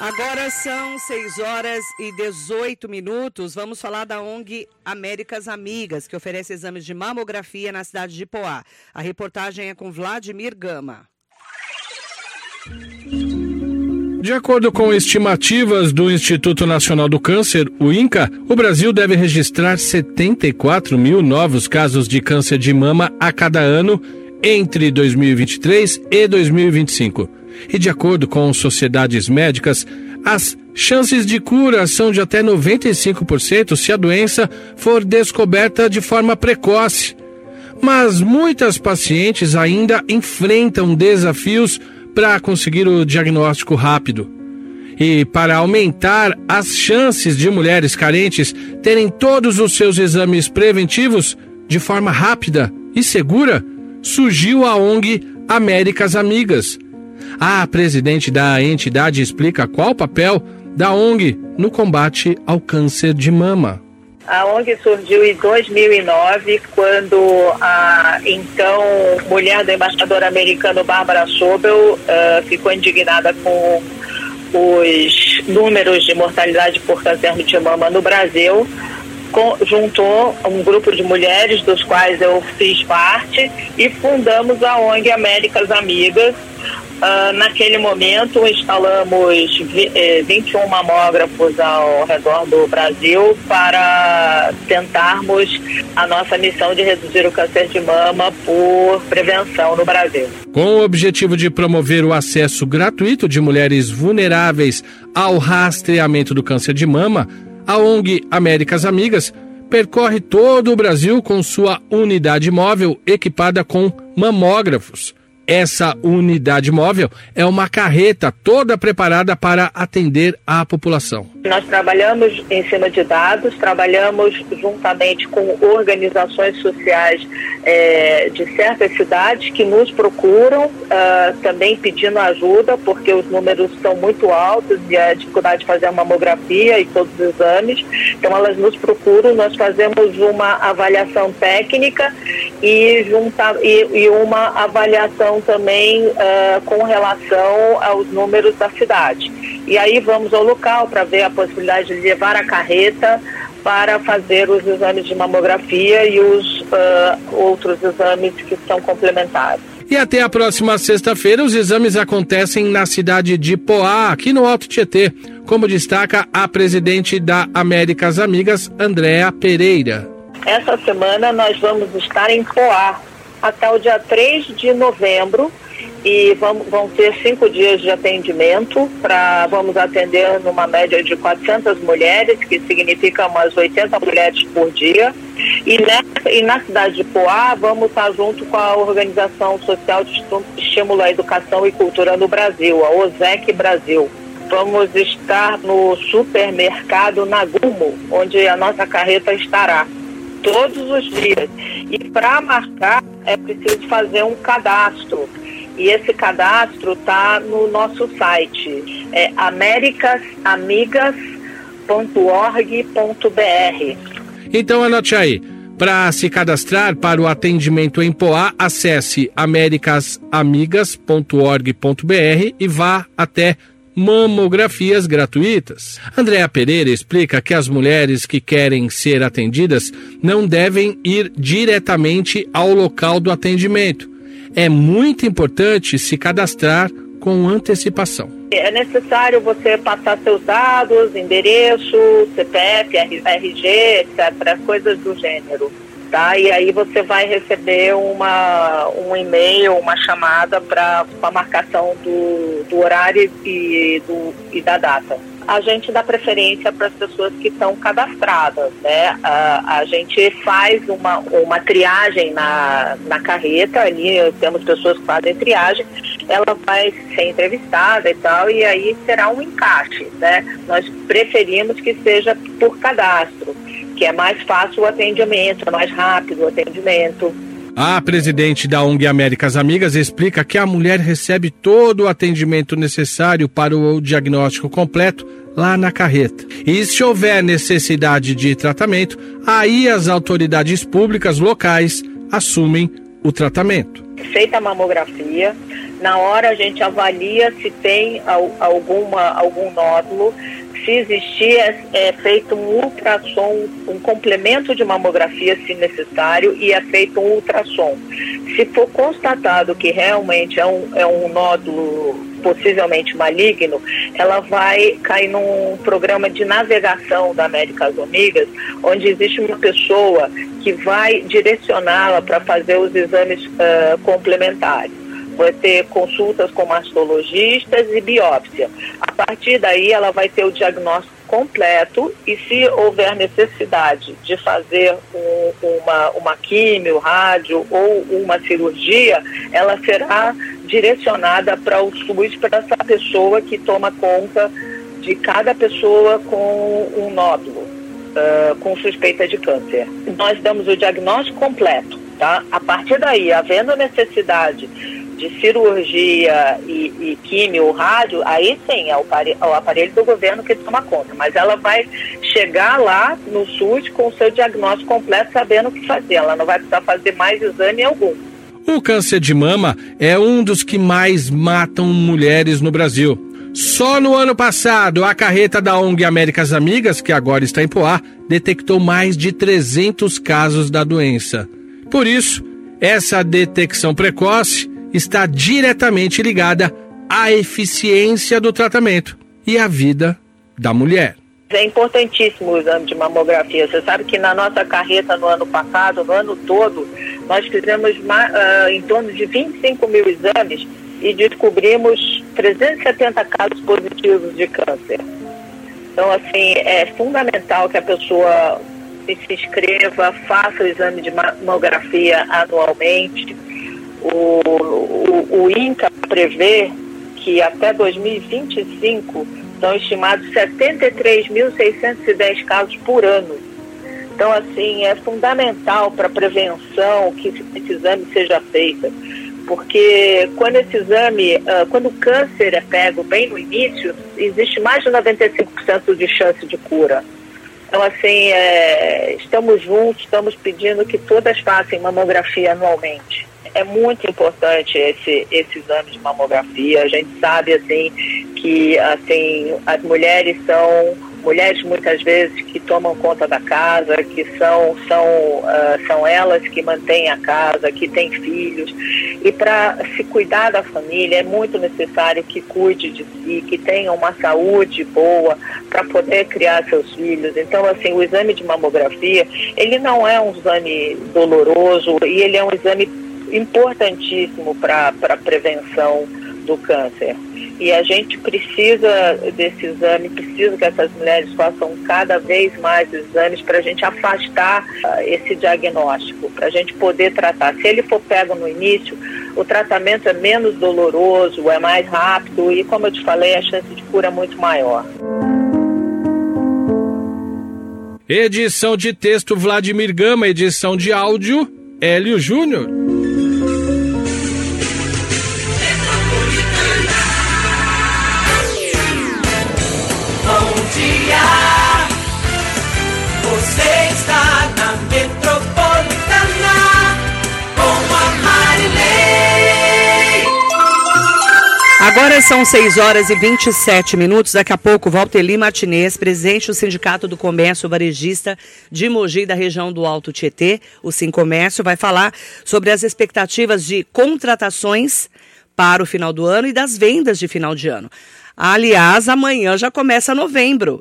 Agora são 6h18. Vamos falar da ONG Américas Amigas, que oferece exames de mamografia na cidade de Poá. A reportagem é com Vladimir Gama. De acordo com estimativas do Instituto Nacional do Câncer, o INCA, o Brasil deve registrar 74 mil novos casos de câncer de mama a cada ano entre 2023 e 2025. E de acordo com sociedades médicas, as chances de cura são de até 95% se a doença for descoberta de forma precoce. Mas muitas pacientes ainda enfrentam desafios para conseguir o diagnóstico rápido. E para aumentar as chances de mulheres carentes terem todos os seus exames preventivos de forma rápida e segura, surgiu a ONG Américas Amigas. A presidente da entidade explica qual o papel da ONG no combate ao câncer de mama. A ONG surgiu em 2009, quando a então mulher do embaixador americano Barbara Sobel ficou indignada com os números de mortalidade por câncer de mama no Brasil. Juntou um grupo de mulheres, dos quais eu fiz parte, e fundamos a ONG Américas Amigas. Naquele momento, instalamos 21 mamógrafos ao redor do Brasil para tentarmos a nossa missão de reduzir o câncer de mama por prevenção no Brasil. Com o objetivo de promover o acesso gratuito de mulheres vulneráveis ao rastreamento do câncer de mama, a ONG Américas Amigas percorre todo o Brasil com sua unidade móvel equipada com mamógrafos. Essa unidade móvel é uma carreta toda preparada para atender a população. Nós trabalhamos em cima de dados, trabalhamos juntamente com organizações sociais de certas cidades que nos procuram, também pedindo ajuda, porque os números são muito altos e a dificuldade de fazer a mamografia e todos os exames. Então elas nos procuram, nós fazemos uma avaliação técnica e uma avaliação também com relação aos números da cidade. E aí vamos ao local para ver a possibilidade de levar a carreta para fazer os exames de mamografia e os outros exames que são complementares. E até a próxima sexta-feira os exames acontecem na cidade de Poá, aqui no Alto Tietê, como destaca a presidente da Américas Amigas, Andréa Pereira. Essa semana nós vamos estar em Poá até o dia 3 de novembro e vão ter 5 dias de atendimento. Vamos atender numa média de 400 mulheres, que significa umas 80 mulheres por dia. E na cidade de Poá vamos estar junto com a Organização Social de Estímulo à Educação e Cultura no Brasil, a OSEC Brasil. Vamos estar no supermercado Nagumo, onde a nossa carreta estará todos os dias. E para marcar é preciso fazer um cadastro. E esse cadastro está no nosso site, é americasamigas.org.br. Então anote aí, para se cadastrar para o atendimento em Poá, acesse americasamigas.org.br e vá até mamografias gratuitas. Andréa Pereira explica que as mulheres que querem ser atendidas não devem ir diretamente ao local do atendimento. É muito importante se cadastrar com antecipação. É necessário você passar seus dados, endereço, CPF, RG, etc., coisas do gênero, tá? E aí você vai receber um e-mail, uma chamada para a marcação do horário e da data. A gente dá preferência para as pessoas que estão cadastradas, né? A gente faz uma triagem na carreta, ali temos pessoas que fazem triagem, ela vai ser entrevistada e tal, e aí será um encaixe, né? Nós preferimos que seja por cadastro, que é mais fácil o atendimento, é mais rápido o atendimento. A presidente da ONG Américas Amigas explica que a mulher recebe todo o atendimento necessário para o diagnóstico completo lá na carreta. E se houver necessidade de tratamento, aí as autoridades públicas locais assumem o tratamento. Feita a mamografia, Na hora a gente avalia se tem algum nódulo. Se existir, é feito um ultrassom, um complemento de mamografia, se necessário, e é feito um ultrassom. Se for constatado que realmente é um nódulo possivelmente maligno, ela vai cair num programa de navegação da Américas Amigas, onde existe uma pessoa que vai direcioná-la para fazer os exames complementares. Vai ter consultas com mastologistas e biópsia. A partir daí, ela vai ter o diagnóstico completo e, se houver necessidade de fazer uma químio, rádio ou uma cirurgia, ela será direcionada para o SUS, para essa pessoa que toma conta de cada pessoa com um nódulo, com suspeita de câncer. Nós damos o diagnóstico completo, tá? A partir daí, havendo necessidade de cirurgia e químio ou rádio, aí sim é o aparelho do governo que toma conta, mas ela vai chegar lá no SUS com o seu diagnóstico completo, sabendo o que fazer, ela não vai precisar fazer mais exame algum. O câncer de mama é um dos que mais matam mulheres no Brasil. Só no ano passado, a carreta da ONG Américas Amigas, que agora está em Poá, detectou mais de 300 casos da doença. Por isso, essa detecção precoce está diretamente ligada à eficiência do tratamento e à vida da mulher. É importantíssimo o exame de mamografia. Você sabe que na nossa carreta no ano passado, no ano todo, nós fizemos em torno de 25 mil exames e descobrimos 370 casos positivos de câncer. Então, assim, é fundamental que a pessoa se inscreva, faça o exame de mamografia anualmente. O INCA prevê que até 2025 são estimados 73.610 casos por ano. Então, assim, é fundamental para a prevenção que esse exame seja feito, porque quando esse exame, quando o câncer é pego bem no início, existe mais de 95% de chance de cura. Então, assim, estamos juntos, estamos pedindo que todas façam mamografia anualmente. É muito importante esse exame de mamografia. A gente sabe, assim, que assim, as mulheres são mulheres muitas vezes que tomam conta da casa, que são elas que mantêm a casa, que têm filhos. E para se cuidar da família é muito necessário que cuide de si, que tenha uma saúde boa para poder criar seus filhos. Então, assim, o exame de mamografia, ele não é um exame doloroso e ele é um exame importantíssimo para a prevenção do câncer. E a gente precisa desse exame, precisa que essas mulheres façam cada vez mais exames para a gente afastar esse diagnóstico, para a gente poder tratar. Se ele for pego no início, o tratamento é menos doloroso, é mais rápido e, como eu te falei, a chance de cura é muito maior. Edição de texto Vladimir Gama, edição de áudio Hélio Júnior. Você está na Metropolitana com a Marilei. Agora são 6h27. Daqui a pouco, Valteli Martinez, presidente do Sindicato do Comércio Varejista de Mogi, da região do Alto Tietê, o Sincomércio, vai falar sobre as expectativas de contratações para o final do ano e das vendas de final de ano. Aliás, amanhã já começa novembro